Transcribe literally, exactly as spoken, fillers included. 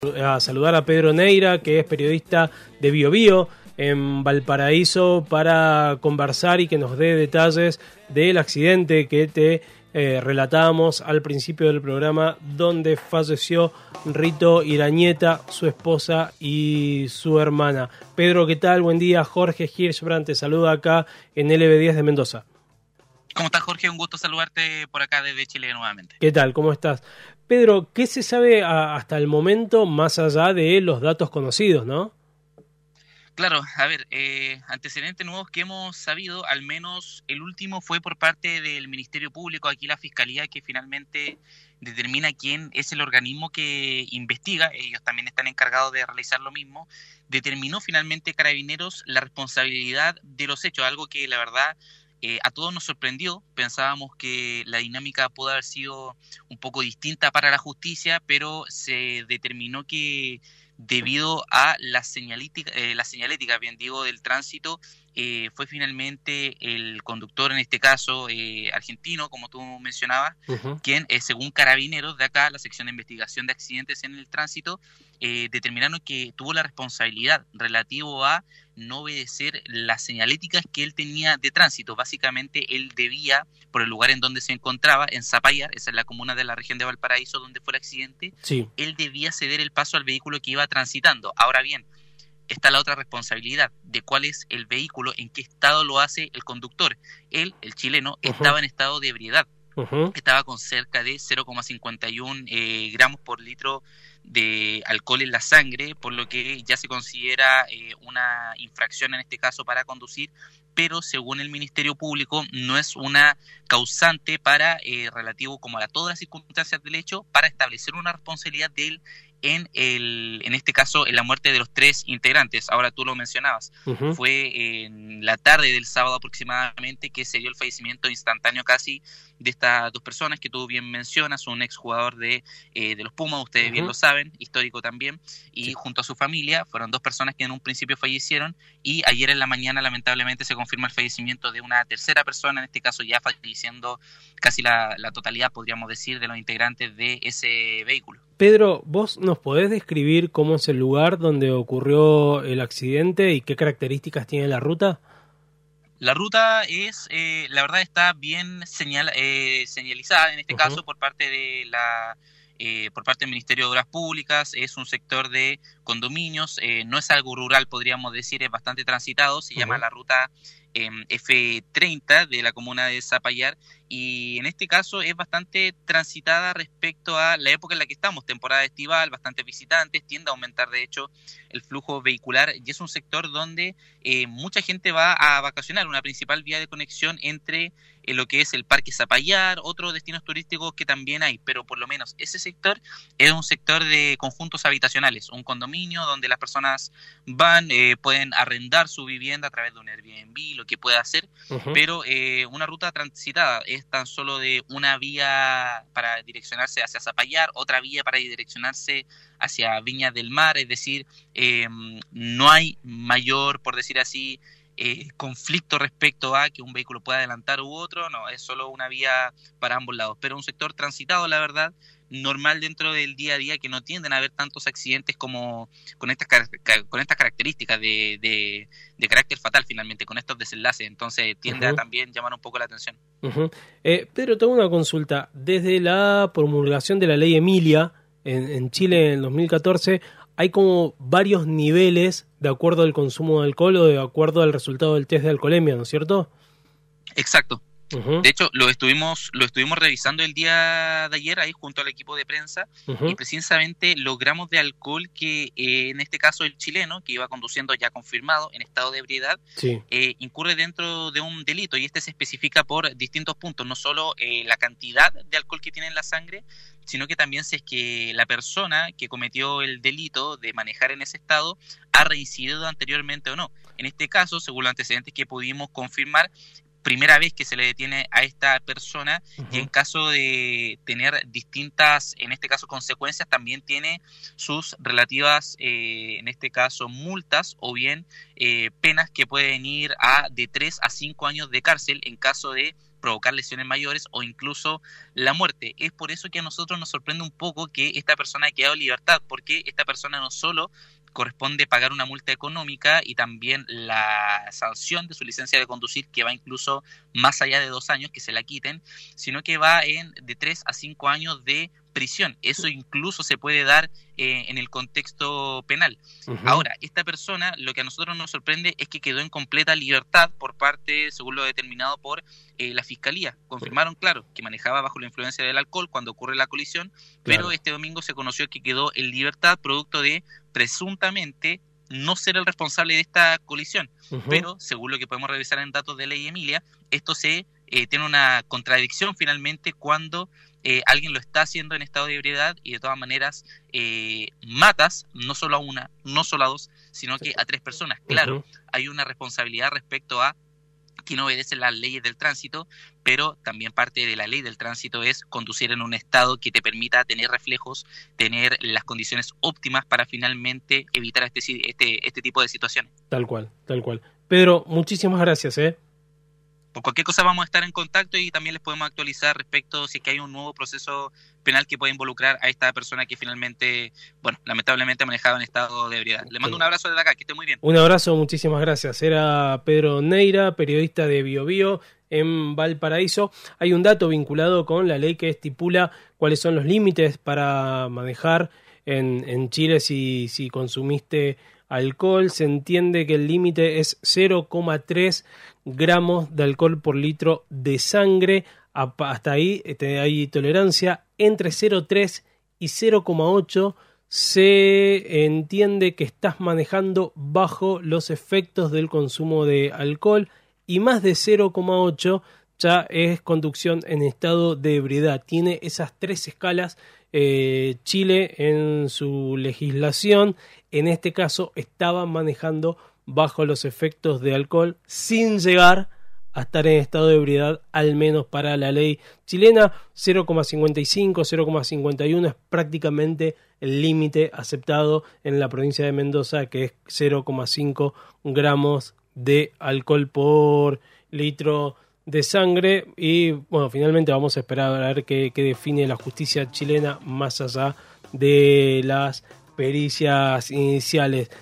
A saludar a Pedro Neira, que es periodista de Bio Bio en Valparaíso, para conversar y que nos dé detalles del accidente que te eh, relatábamos al principio del programa, donde falleció Rito Irañeta, su esposa y su hermana. Pedro, ¿qué tal? Buen día. Jorge Hirschbrand te saluda acá en L B diez de Mendoza. ¿Cómo estás, Jorge? Un gusto saludarte por acá desde Chile nuevamente. ¿Qué tal? ¿Cómo estás? Pedro, ¿qué se sabe a, hasta el momento más allá de los datos conocidos, no? Claro, a ver, eh, antecedentes nuevos que hemos sabido, al menos el último fue por parte del Ministerio Público, aquí la Fiscalía, que finalmente determina quién es el organismo que investiga, ellos también están encargados de realizar lo mismo, determinó finalmente Carabineros la responsabilidad de los hechos, algo que la verdad eh, a todos nos sorprendió. Pensábamos que la dinámica pudo haber sido un poco distinta para la justicia, pero se determinó que debido a la señalética, eh, la señalética, bien digo, del tránsito, eh, fue finalmente el conductor, en este caso eh, argentino, como tú mencionabas, uh-huh. quien, eh, según Carabineros de acá, la sección de investigación de accidentes en el tránsito, eh, determinaron que tuvo la responsabilidad relativo a no obedecer las señaléticas que él tenía de tránsito. Básicamente, él debía, por el lugar en donde se encontraba, en Zapallar, esa es la comuna de la región de Valparaíso donde fue el accidente, sí. él debía ceder el paso al vehículo que iba transitando. Ahora bien, está la otra responsabilidad de cuál es el vehículo, en qué estado lo hace el conductor. Él, el chileno, uh-huh. estaba en estado de ebriedad. Uh-huh. Estaba con cerca de cero coma cincuenta y uno eh, gramos por litro de alcohol en la sangre, por lo que ya se considera eh, una infracción en este caso para conducir, pero según el Ministerio Público no es una causante para, eh, relativo como a todas las circunstancias del hecho, para establecer una responsabilidad de él en el en este caso en la muerte de los tres integrantes. Ahora tú lo mencionabas, uh-huh. fue en la tarde del sábado aproximadamente que se dio el fallecimiento instantáneo casi de estas dos personas que tú bien mencionas, un exjugador de, eh, de los Pumas, ustedes uh-huh. bien lo saben, histórico también, y sí. junto a su familia fueron dos personas que en un principio fallecieron, y ayer en la mañana lamentablemente se confirma el fallecimiento de una tercera persona, en este caso ya falleciendo casi la, la totalidad, podríamos decir, de los integrantes de ese vehículo. Pedro, ¿vos nos podés describir cómo es el lugar donde ocurrió el accidente y qué características tiene la ruta? La ruta es, eh, la verdad está bien señal, eh, señalizada en este uh-huh. caso por parte de la, eh, por parte del Ministerio de Obras Públicas. Es un sector de condominios, eh, no es algo rural, podríamos decir, es bastante transitado. Se uh-huh. llama la ruta eh, F treinta de la comuna de Zapallar, y en este caso es bastante transitada respecto a la época en la que estamos, temporada estival, bastantes visitantes, tiende a aumentar de hecho el flujo vehicular, y es un sector donde eh, mucha gente va a vacacionar, una principal vía de conexión entre eh, lo que es el Parque Zapallar, otros destinos turísticos que también hay, pero por lo menos ese sector es un sector de conjuntos habitacionales, un condominio donde las personas van, eh, pueden arrendar su vivienda a través de un Airbnb, lo que pueda hacer, uh-huh. pero eh, una ruta transitada es tan solo de una vía para direccionarse hacia Zapallar, otra vía para direccionarse hacia Viña del Mar, es decir, eh, no hay mayor, por decir así, eh, conflicto respecto a que un vehículo pueda adelantar u otro, no, es solo una vía para ambos lados, pero un sector transitado, la verdad, normal dentro del día a día, que no tienden a haber tantos accidentes como con estas con estas características de, de, de carácter fatal finalmente, con estos desenlaces, entonces tiende uh-huh. a también llamar un poco la atención. Uh-huh. Eh, Pedro, tengo una consulta. Desde la promulgación de la ley Emilia en, en Chile en el dos mil catorce, hay como varios niveles de acuerdo al consumo de alcohol o de acuerdo al resultado del test de alcoholemia, ¿no es cierto? Exacto. Uh-huh. De hecho, lo estuvimos lo estuvimos revisando el día de ayer ahí junto al equipo de prensa uh-huh. y precisamente los gramos de alcohol que eh, en este caso el chileno, que iba conduciendo ya confirmado en estado de ebriedad, sí. eh, incurre dentro de un delito, y este se especifica por distintos puntos, no solo eh, la cantidad de alcohol que tiene en la sangre, sino que también si es que la persona que cometió el delito de manejar en ese estado ha reincidido anteriormente o no. En este caso, según los antecedentes que pudimos confirmar, primera vez que se le detiene a esta persona, uh-huh. y en caso de tener distintas, en este caso, consecuencias, también tiene sus relativas, eh, en este caso, multas o bien eh, penas que pueden ir a de tres a cinco años de cárcel en caso de provocar lesiones mayores o incluso la muerte. Es por eso que a nosotros nos sorprende un poco que esta persona haya quedado en libertad, porque esta persona no solo corresponde pagar una multa económica y también la sanción de su licencia de conducir, que va incluso más allá de dos años que se la quiten, sino que va en de tres a cinco años de prisión. Eso incluso se puede dar eh, en el contexto penal. Uh-huh. Ahora, esta persona, lo que a nosotros nos sorprende es que quedó en completa libertad por parte, según lo determinado por eh, la Fiscalía. Confirmaron, claro, que manejaba bajo la influencia del alcohol cuando ocurre la colisión, claro. Pero este domingo se conoció que quedó en libertad producto de presuntamente no ser el responsable de esta colisión. Uh-huh. Pero, según lo que podemos revisar en datos de Ley Emilia, esto se eh, tiene una contradicción finalmente cuando eh, alguien lo está haciendo en estado de ebriedad y de todas maneras eh, matas no solo a una, no solo a dos, sino que a tres personas. Claro, uh-huh. Hay una responsabilidad respecto a que no obedece las leyes del tránsito, pero también parte de la ley del tránsito es conducir en un estado que te permita tener reflejos, tener las condiciones óptimas para finalmente evitar este, este, este tipo de situaciones. Tal cual, tal cual. Pedro, muchísimas gracias, ¿eh? Por cualquier cosa vamos a estar en contacto y también les podemos actualizar respecto si es que hay un nuevo proceso penal que puede involucrar a esta persona que finalmente, bueno, lamentablemente manejaba en estado de ebriedad. Le mando un abrazo desde acá, que esté muy bien. Un abrazo, muchísimas gracias. Era Pedro Neira, periodista de Biobío en Valparaíso. Hay un dato vinculado con la ley que estipula cuáles son los límites para manejar en, en Chile si, si consumiste alcohol. Se entiende que el límite es cero coma tres gramos de alcohol por litro de sangre. Hasta ahí hay tolerancia. Entre cero coma tres y cero coma ocho se entiende que estás manejando bajo los efectos del consumo de alcohol, y más de cero coma ocho ya es conducción en estado de ebriedad. Tiene esas tres escalas eh, Chile en su legislación. En este caso estaba manejando bajo los efectos de alcohol sin llegar a estar en estado de ebriedad, al menos para la ley chilena. Cero coma cincuenta y cinco, cero coma cincuenta y uno es prácticamente el límite aceptado en la provincia de Mendoza, que es cero coma cinco gramos de alcohol por litro de sangre. Y bueno, finalmente vamos a esperar a ver qué, qué define la justicia chilena más allá de las pericias iniciales.